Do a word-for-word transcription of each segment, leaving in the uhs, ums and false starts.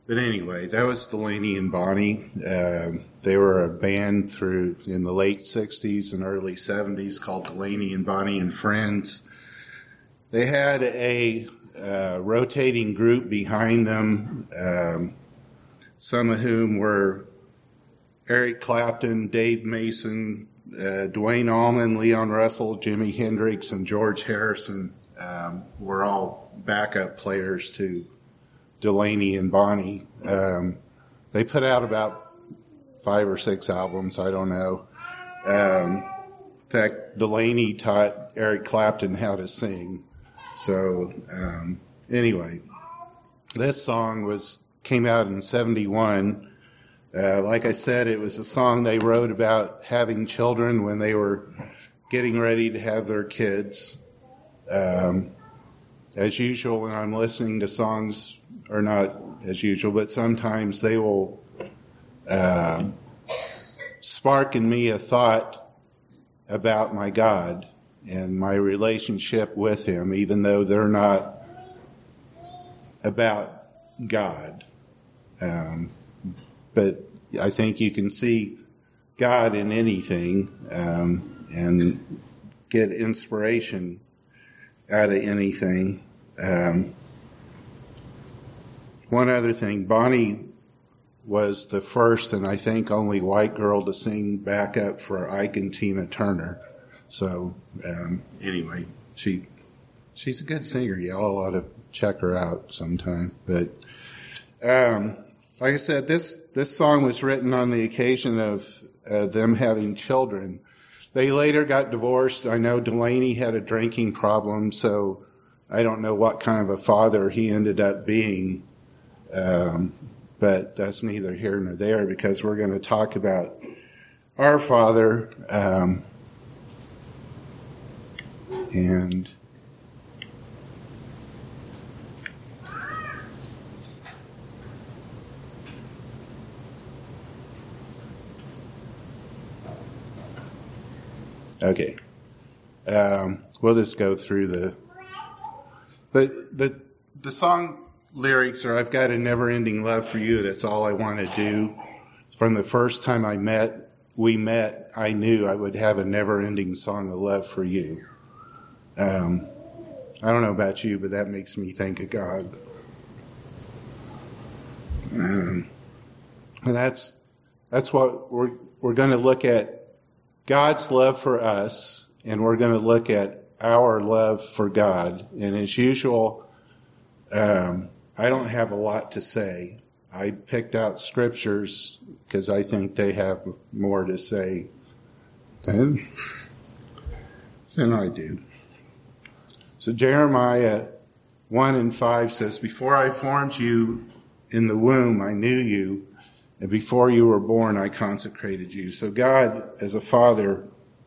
But anyway, that was Delaney and Bonnie. Um, they were a band through in the late sixties and early seventies called Delaney and Bonnie and Friends. They had a uh, rotating group behind them, um, some of whom were Eric Clapton, Dave Mason, uh, Duane Allman, Leon Russell, Jimi Hendrix, and George Harrison um, were all backup players to Delaney and Bonnie. Um, they put out about five or six albums, I don't know. Um, in fact, Delaney taught Eric Clapton how to sing. So um, anyway, this song was came out in seventy-one. Uh, like I said, it was a song they wrote about having children when they were getting ready to have their kids. Um, as usual, when I'm listening to songs, or not as usual, but sometimes they will uh, spark in me a thought about my God and my relationship with Him, even though they're not about God. Um, but I think you can see God in anything um, and get inspiration out of anything. Um, one other thing, Bonnie was the first and I think only white girl to sing backup for Ike and Tina Turner. So um, anyway, she she's a good singer. Y'all ought to check her out sometime. But um, like I said, this this song was written on the occasion of uh, them having children. They later got divorced. I know Delaney had a drinking problem, so I don't know what kind of a father he ended up being. Um, but that's neither here nor there, because we're going to talk about our Father. Um, and okay, um, we'll just go through the the the the song lyrics are, I've got a never-ending love for you. That's all I want to do. From the first time I met, we met, I knew I would have a never-ending song of love for you. Um, I don't know about you, but that makes me think of God. Um, and that's that's what we're we're going to look at, God's love for us, and we're going to look at our love for God. And as usual, um, I don't have a lot to say. I picked out scriptures because I think they have more to say than, than I do. So Jeremiah one and five says, before I formed you in the womb, I knew you, and before you were born, I consecrated you. So God, as a father,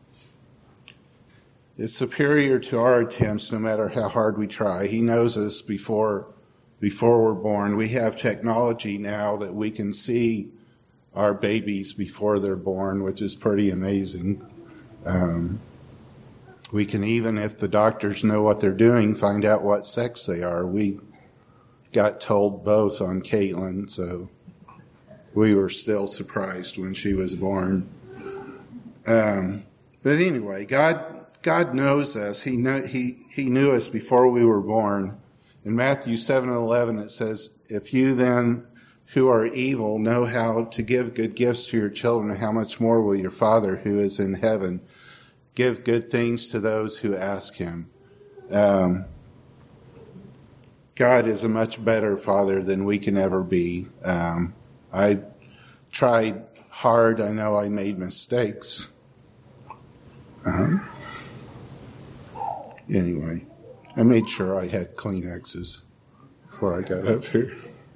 is superior to our attempts, no matter how hard we try. He knows us before Before we're born. We have technology now that we can see our babies before they're born, which is pretty amazing. Um, we can even, if the doctors know what they're doing, find out what sex they are. We got told both on Caitlin, so we were still surprised when she was born. Um, but anyway, God God knows us. He know, he he knew us before we were born. In Matthew seven and eleven, it says, if you then, who are evil, know how to give good gifts to your children, how much more will your Father who is in heaven give good things to those who ask him? Um, God is a much better Father than we can ever be. Um, I tried hard. I know I made mistakes. Uh-huh. Anyway. I made sure I had Kleenexes before I got up here.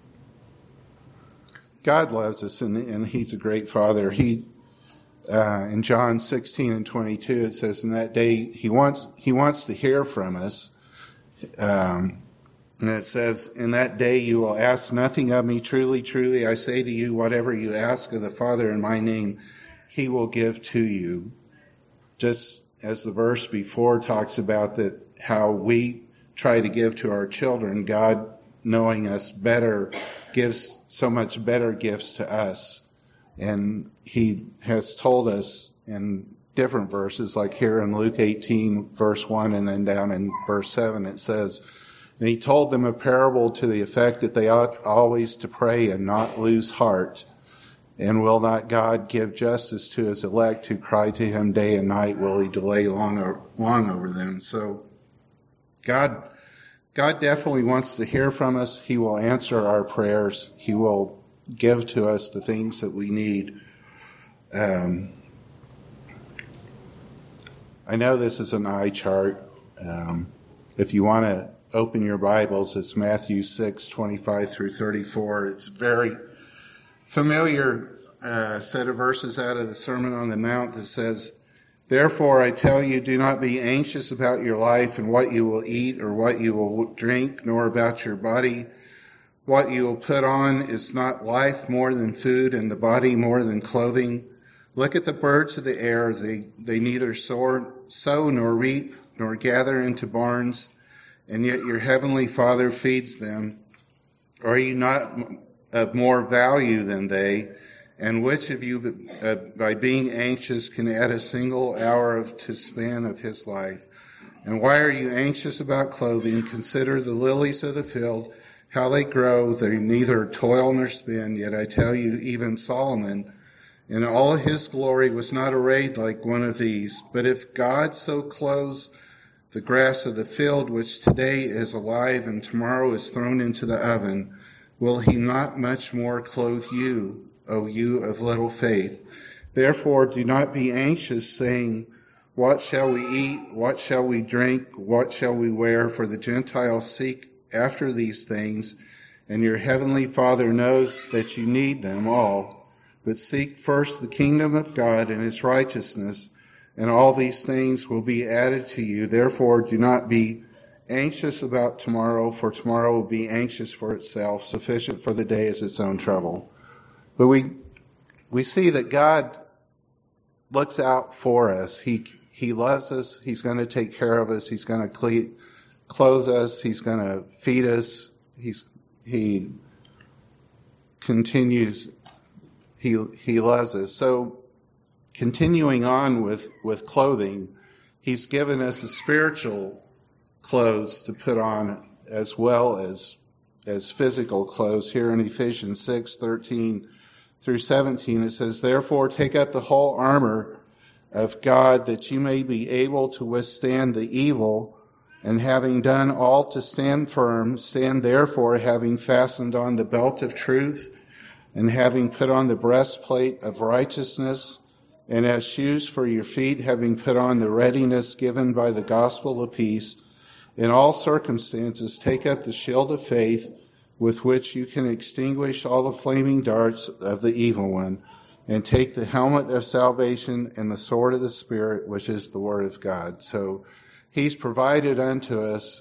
God loves us, and, and He's a great Father. He, uh, in John sixteen and twenty-two, it says, in that day, He wants He wants to hear from us. Um, and it says, in that day you will ask nothing of me. Truly, truly, I say to you, whatever you ask of the Father in my name, He will give to you. Just as the verse before talks about that, how we try to give to our children, God knowing us better, gives so much better gifts to us. And he has told us in different verses, like here in Luke eighteen, verse one, and then down in verse seven, it says, and he told them a parable to the effect that they ought always to pray and not lose heart. And will not God give justice to his elect who cry to him day and night? Will he delay long, or, long over them? So God, God definitely wants to hear from us. He will answer our prayers. He will give to us the things that we need. Um, I know this is an eye chart. Um, if you want to open your Bibles, it's Matthew six, twenty-five through thirty-four. It's a very familiar uh, set of verses out of the Sermon on the Mount that says, therefore I tell you, do not be anxious about your life and what you will eat or what you will drink, nor about your body what you will put on. Is not life more than food, and the body more than clothing? Look at the birds of the air. They, they neither sow, sow nor reap nor gather into barns, and yet your heavenly Father feeds them. Are you not of more value than they? And which of you, uh, by being anxious, can add a single hour of, to span of his life? And why are you anxious about clothing? Consider the lilies of the field, how they grow. They neither toil nor spin. Yet I tell you, even Solomon in all his glory was not arrayed like one of these. But if God so clothes the grass of the field, which today is alive and tomorrow is thrown into the oven, will he not much more clothe you, O you of little faith? Therefore do not be anxious, saying, what shall we eat? What shall we drink? What shall we wear? For the Gentiles seek after these things, and your heavenly Father knows that you need them all. But seek first the kingdom of God and his righteousness, and all these things will be added to you. Therefore do not be anxious about tomorrow, for tomorrow will be anxious for itself. Sufficient for the day is its own trouble. But we we see that God looks out for us. He he loves us. He's going to take care of us. He's going to cle- clothe us. He's going to feed us. He's he continues. He he loves us. So continuing on with, with clothing, he's given us a spiritual clothes to put on as well as as physical clothes. Here in Ephesians six, thirteen through seventeen, it says, therefore take up the whole armor of God, that you may be able to withstand the evil, and having done all to stand firm, stand therefore, having fastened on the belt of truth, and having put on the breastplate of righteousness, and as shoes for your feet, having put on the readiness given by the gospel of peace. In all circumstances, take up the shield of faith, with which you can extinguish all the flaming darts of the evil one, and take the helmet of salvation and the sword of the Spirit, which is the word of God. So he's provided unto us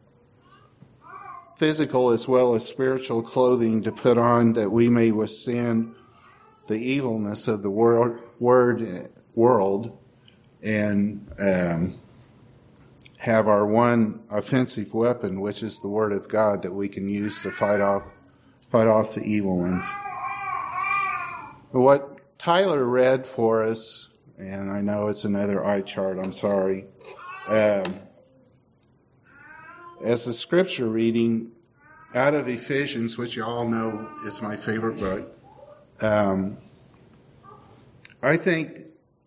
physical as well as spiritual clothing to put on, that we may withstand the evilness of the world, word, world and um, have our one offensive weapon, which is the word of God, that we can use to fight off fight off the evil ones. But what Tyler read for us, and I know it's another eye chart, I'm sorry. Um, as a scripture reading out of Ephesians, which you all know is my favorite book, um, I think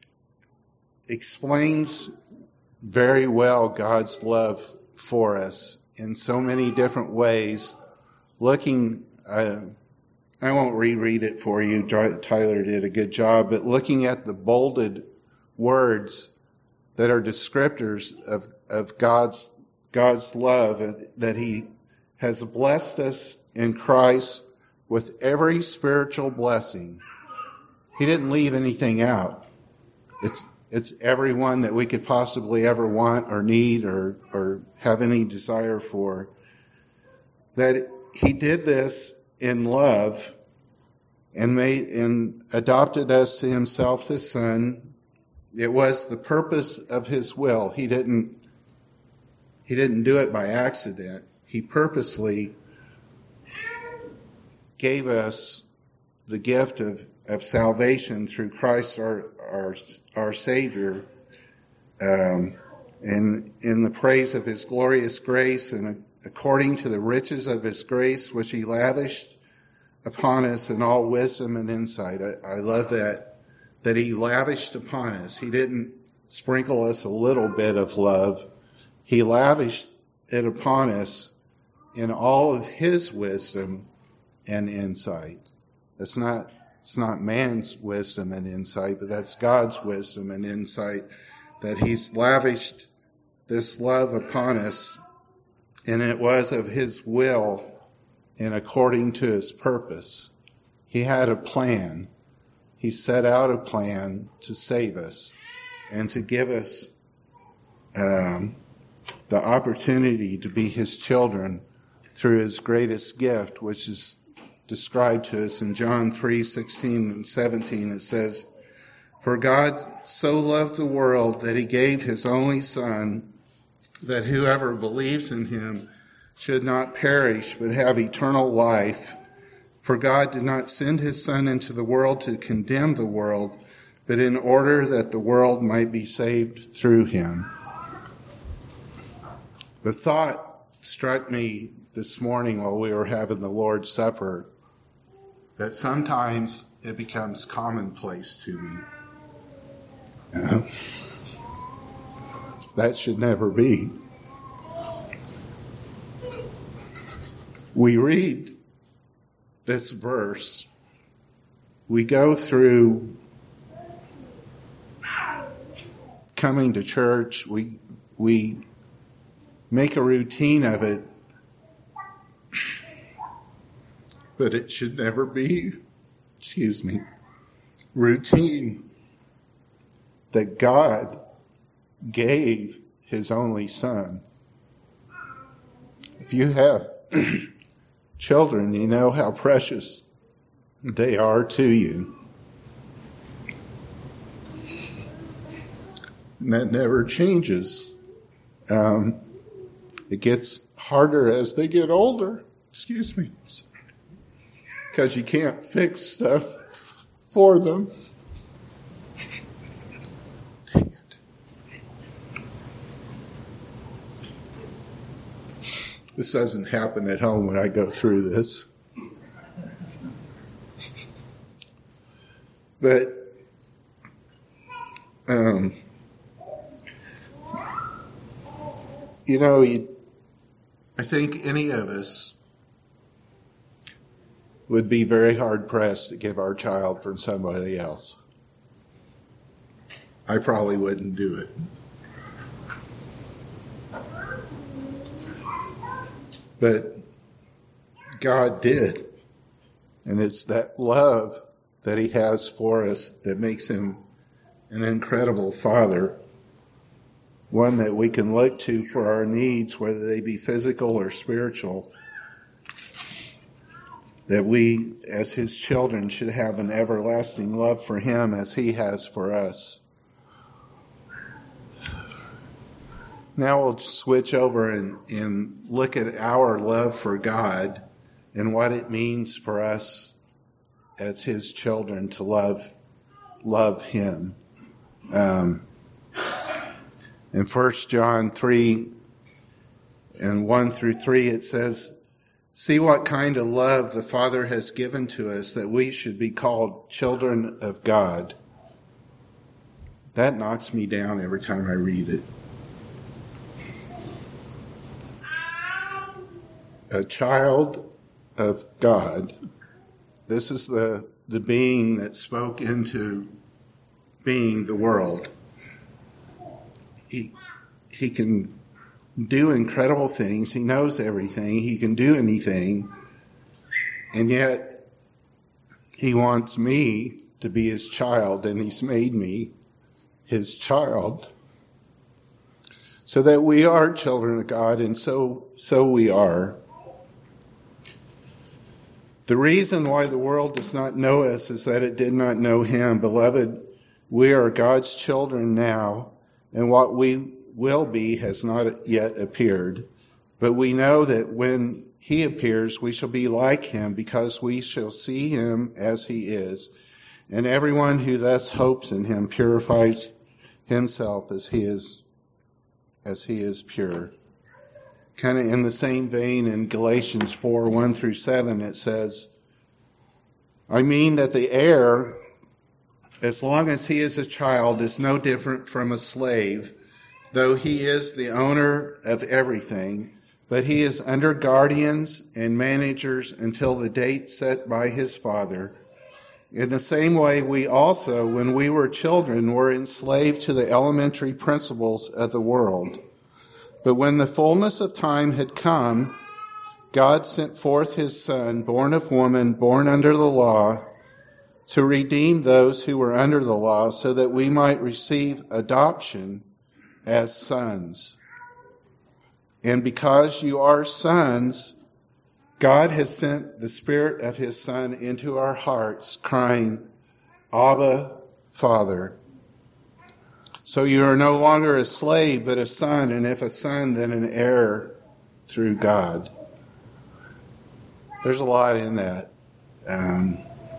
explains very well God's love for us in so many different ways. Looking, uh, I won't reread it for you. Tyler did a good job, but looking at the bolded words that are descriptors of, of God's, God's love, that he has blessed us in Christ with every spiritual blessing. He didn't leave anything out. It's It's everyone that we could possibly ever want or need or, or have any desire for. That he did this in love and made and adopted us to himself, his son. It was the purpose of his will. He didn't he didn't do it by accident. He purposely gave us the gift of, of salvation through Christ our our, our Savior, um, and in the praise of his glorious grace, and according to the riches of his grace, which he lavished upon us in all wisdom and insight. I, I love that, that he lavished upon us. He didn't sprinkle us a little bit of love. He lavished it upon us in all of his wisdom and insight. It's not, it's not man's wisdom and insight, but that's God's wisdom and insight, that he's lavished this love upon us, and it was of his will and according to his purpose. He had a plan. He set out a plan to save us and to give us um, the opportunity to be his children through his greatest gift, which is described to us in John three sixteen and seventeen. It says, "For God so loved the world that he gave his only Son, that whoever believes in him should not perish but have eternal life. For God did not send his Son into the world to condemn the world, but in order that the world might be saved through him." The thought struck me this morning while we were having the Lord's Supper that sometimes it becomes commonplace to me. Uh, that should never be. We read this verse, we go through coming to church, we we make a routine of it, but it should never be, excuse me, routine that God gave his only Son. If you have children, you know how precious they are to you. And that never changes. Um, it gets harder as they get older. Excuse me. Because you can't fix stuff for them. Dang it. This doesn't happen at home when I go through this. But, um, you know, you, I think any of us would be very hard-pressed to give our child for somebody else. I probably wouldn't do it. But God did. And it's that love that he has for us that makes him an incredible father. One that we can look to for our needs, whether they be physical or spiritual. That we, as his children, should have an everlasting love for him as he has for us. Now we'll switch over and, and look at our love for God and what it means for us as his children to love, love him. Um, in First John three and one through three, it says, "See what kind of love the Father has given to us, that we should be called children of God." That knocks me down every time I read it. A child of God. This is the, the being that spoke into being the world. He, he can do incredible things. He knows everything. He can do anything. And yet, he wants me to be his child, and he's made me his child. So that we are children of God, and so, so we are. The reason why the world does not know us is that it did not know him. Beloved, we are God's children now, and what we will be has not yet appeared. But we know that when he appears, we shall be like him, because we shall see him as he is. And everyone who thus hopes in him purifies himself as he is, as he is pure. Kind of in the same vein, in Galatians four, one through seven, it says, I mean that the heir, as long as he is a child, is no different from a slave, though he is the owner of everything. But he is under guardians and managers until the date set by his father. In the same way, we also, when we were children, were enslaved to the elementary principles of the world. But when the fullness of time had come, God sent forth his Son, born of woman, born under the law, to redeem those who were under the law, so that we might receive adoption as sons. And because you are sons, God has sent the Spirit of his Son into our hearts, crying, Abba, Father. So you are no longer a slave, but a son, and if a son, then an heir through God. There's a lot in that. Um,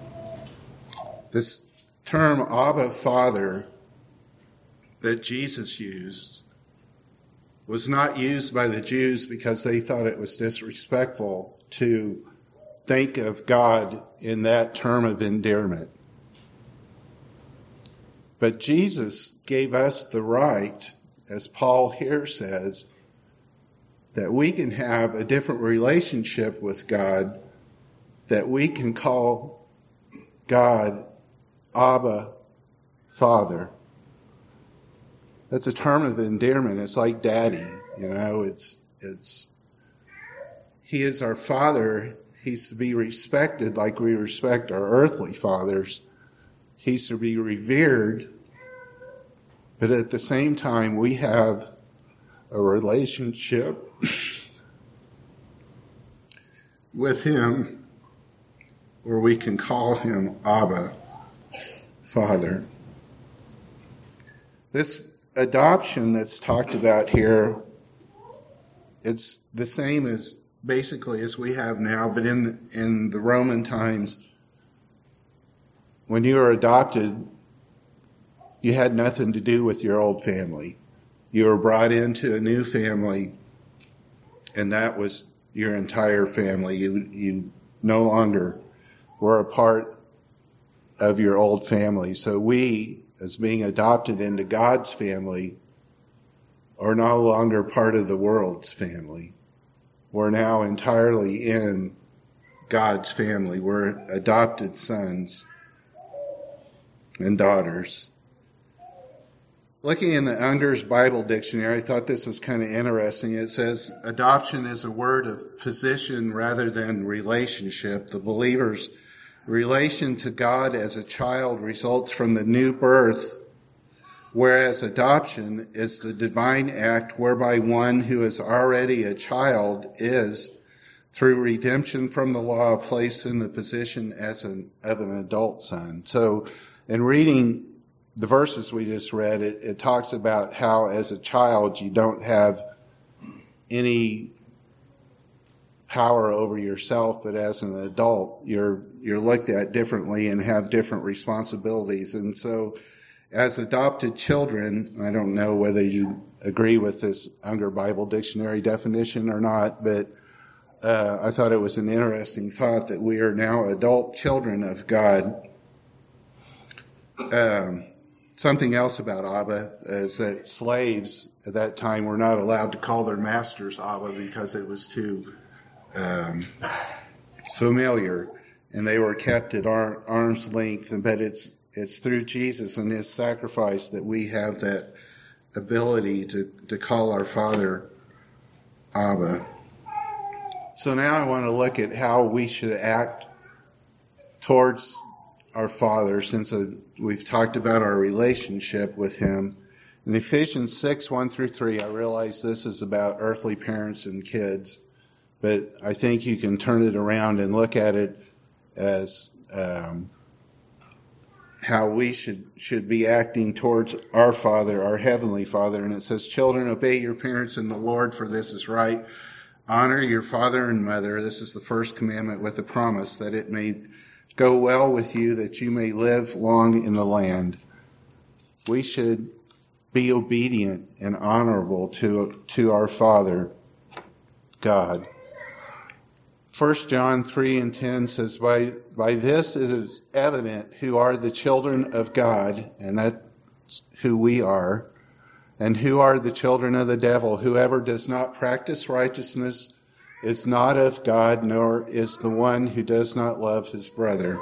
this term, Abba, Father, that Jesus used, was not used by the Jews because they thought it was disrespectful to think of God in that term of endearment. But Jesus gave us the right, as Paul here says, that we can have a different relationship with God, that we can call God Abba, Father. That's a term of endearment. It's like daddy, you know, it's, it's, he is our father. He's to be respected like we respect our earthly fathers. He's to be revered. But at the same time, we have a relationship with him where we can call him Abba, Father. This adoption that's talked about here, it's the same as basically as we have now, but in the, in the Roman times, when you were adopted, you had nothing to do with your old family. You were brought into a new family, and that was your entire family. You, you no longer were a part of your old family. So we, as being adopted into God's family, are no longer part of the world's family. We're now entirely in God's family. We're adopted sons and daughters. Looking in the Unger's Bible Dictionary, I thought this was kind of interesting. It says, adoption is a word of position rather than relationship. The believer's relation to God as a child results from the new birth, whereas adoption is the divine act whereby one who is already a child is, through redemption from the law, placed in the position as an, of an adult son. So in reading the verses we just read, it, it talks about how as a child you don't have any power over yourself, but as an adult you're you're looked at differently and have different responsibilities. And so as adopted children, I don't know whether you agree with this Unger Bible Dictionary definition or not, but uh, I thought it was an interesting thought that we are now adult children of God. Um, something else about Abba is that slaves at that time were not allowed to call their masters Abba because it was too um, familiar, and they were kept at ar- arm's length. And but it's it's through Jesus and his sacrifice that we have that ability to, to call our Father Abba. So now I want to look at how we should act towards our Father, since uh, we've talked about our relationship with him. In Ephesians six, one through three, I realize this is about earthly parents and kids, but I think you can turn it around and look at it as um, how we should should be acting towards our Father, our Heavenly Father. And it says, children, obey your parents in the Lord, for this is right. Honor your father and mother. This is the first commandment with a promise that it may go well with you, that you may live long in the land. We should be obedient and honorable to, to our Father, God. First John three and ten says, by, by this is it evident who are the children of God, and that's who we are, and who are the children of the devil. Whoever does not practice righteousness is not of God, nor is the one who does not love his brother.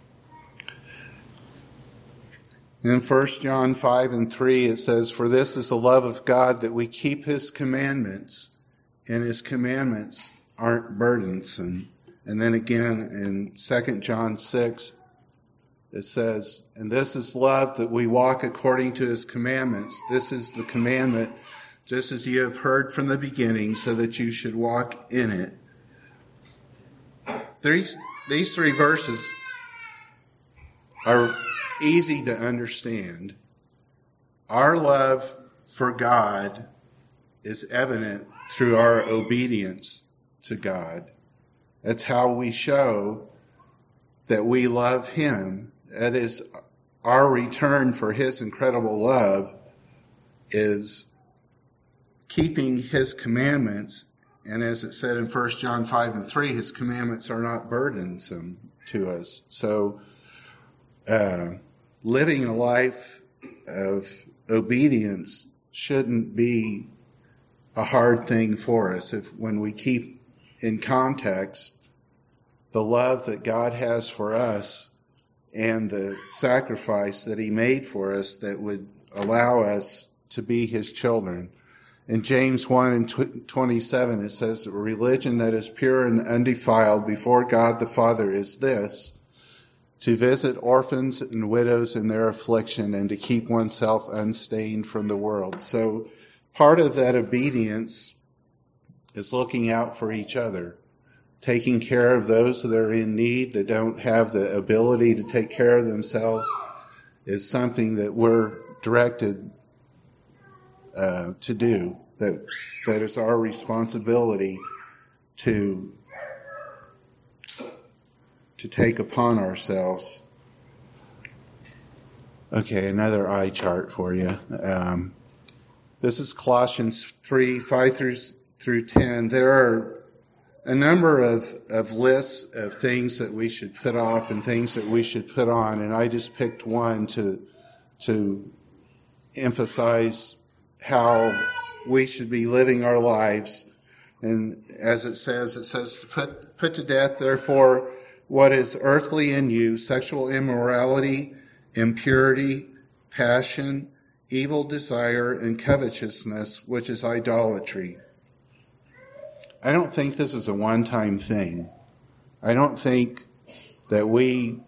In First John five and three, it says, for this is the love of God, that we keep his commandments, and his commandments aren't burdensome. And then again in Second John six, it says, and this is love, that we walk according to his commandments. This is the commandment, just as you have heard from the beginning, so that you should walk in it. These, these three verses are easy to understand. Our love for God is evident through our obedience to God. That's how we show that we love him. That is, our return for his incredible love is keeping his commandments. And as it said in First John five and three, his commandments are not burdensome to us. So uh, living a life of obedience shouldn't be a hard thing for us if when we keep in context the love that God has for us and the sacrifice that he made for us that would allow us to be his children. In James one and twenty-seven, it says that religion that is pure and undefiled before God the Father is this, to visit orphans and widows in their affliction and to keep oneself unstained from the world. So part of that obedience is looking out for each other, taking care of those that are in need, that don't have the ability to take care of themselves, is something that we're directed uh, to do. That that is our responsibility to to take upon ourselves. Okay, another eye chart for you. Um, this is Colossians three, five through, through ten. There are a number of, of lists of things that we should put off and things that we should put on, and I just picked one to to emphasize how we should be living our lives. And as it says, it says to put, put to death, therefore, what is earthly in you, sexual immorality, impurity, passion, evil desire, and covetousness, which is idolatry. I don't think this is a one-time thing. I don't think that we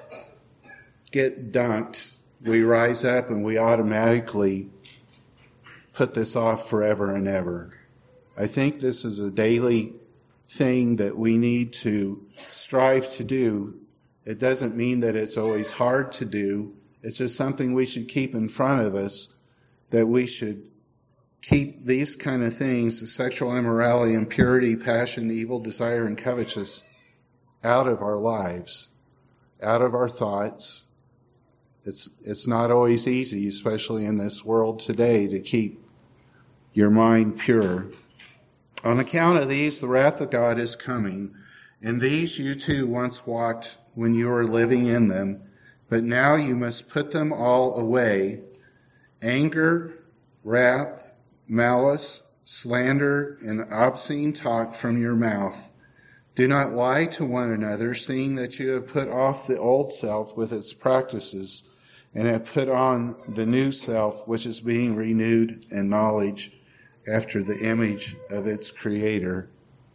get dunked, we rise up, and we automatically put this off forever and ever. I think this is a daily thing that we need to strive to do. It doesn't mean that it's always hard to do. It's just something we should keep in front of us, that we should keep these kind of things, the sexual immorality, impurity, passion, evil desire, and covetousness, out of our lives, out of our thoughts. It's it's not always easy, especially in this world today, to keep your mind pure. On account of these, the wrath of God is coming. In these you too once walked when you were living in them, but now you must put them all away: anger, wrath, malice, slander, and obscene talk from your mouth. Do not lie to one another, seeing that you have put off the old self with its practices, and have put on the new self, which is being renewed in knowledge after the image of its creator.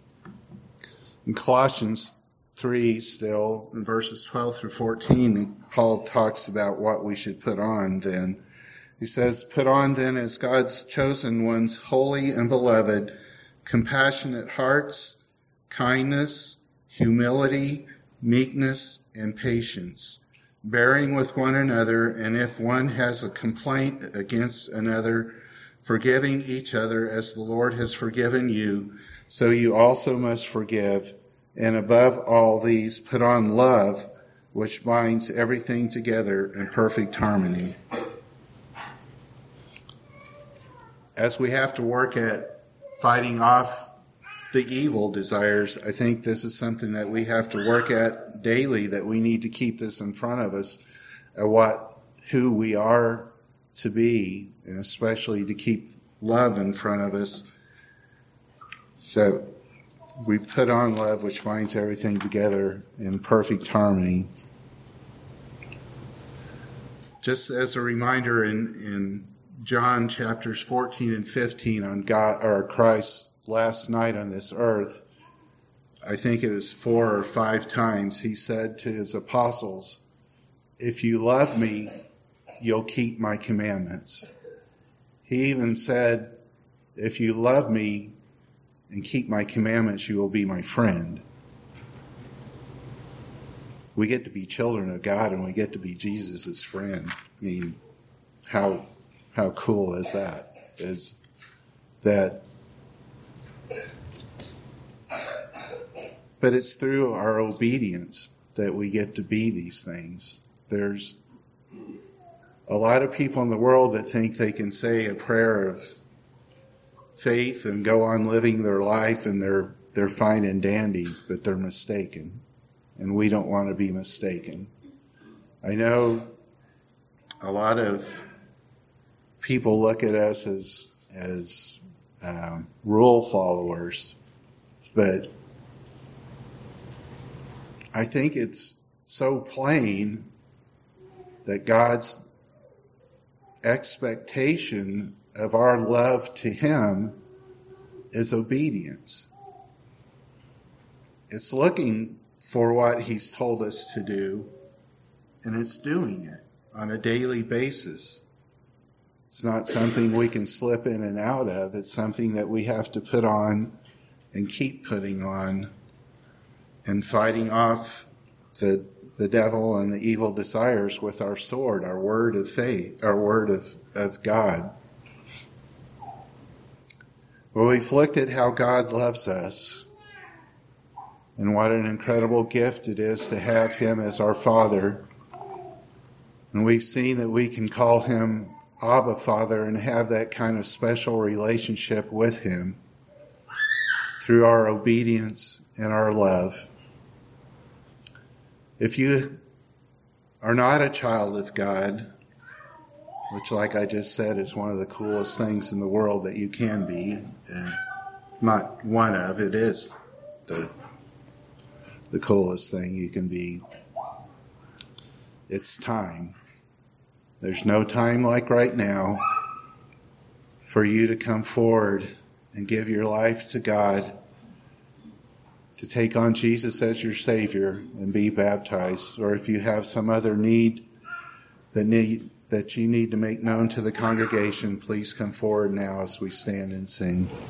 In Colossians three, still, in verses twelve through fourteen, Paul talks about what we should put on then. He says, put on then as God's chosen ones, holy and beloved, compassionate hearts, kindness, humility, meekness, and patience, bearing with one another, and if one has a complaint against another, forgiving each other as the Lord has forgiven you. So you also must forgive. And above all these, put on love, which binds everything together in perfect harmony. As we have to work at fighting off the evil desires, I think this is something that we have to work at daily, that we need to keep this in front of us, at what, who we are to be, and especially to keep love in front of us. So we put on love, which binds everything together in perfect harmony. Just as a reminder, in, in John chapters fourteen and fifteen on God or Christ's last night on this earth, I think it was four or five times, he said to his apostles, "If you love me, you'll keep my commandments." He even said, "If you love me and keep my commandments, you will be my friend." We get to be children of God, and we get to be Jesus' friend. I mean, how how cool is that? Is that? But it's through our obedience that we get to be these things. There's a lot of people in the world that think they can say a prayer of faith and go on living their life, and they're they're fine and dandy, but they're mistaken. And we don't want to be mistaken. I know a lot of people look at us as as um, rule followers, but I think it's so plain that God's expectation of our love to Him is obedience. It's looking for what He's told us to do, and it's doing it on a daily basis. It's not something we can slip in and out of. It's something that we have to put on and keep putting on, and fighting off the the devil and the evil desires with our sword, our word of faith, our word of, of God. Well, we've looked at how God loves us, and what an incredible gift it is to have Him as our Father. And we've seen that we can call Him Abba Father and have that kind of special relationship with Him through our obedience and our love. If you are not a child of God, which, like I just said, is one of the coolest things in the world that you can be, and not one of, it is the the coolest thing you can be. It's time. There's no time like right now for you to come forward and give your life to God, to take on Jesus as your Savior and be baptized. Or if you have some other need that need that you need to make known to the congregation, please come forward now as we stand and sing.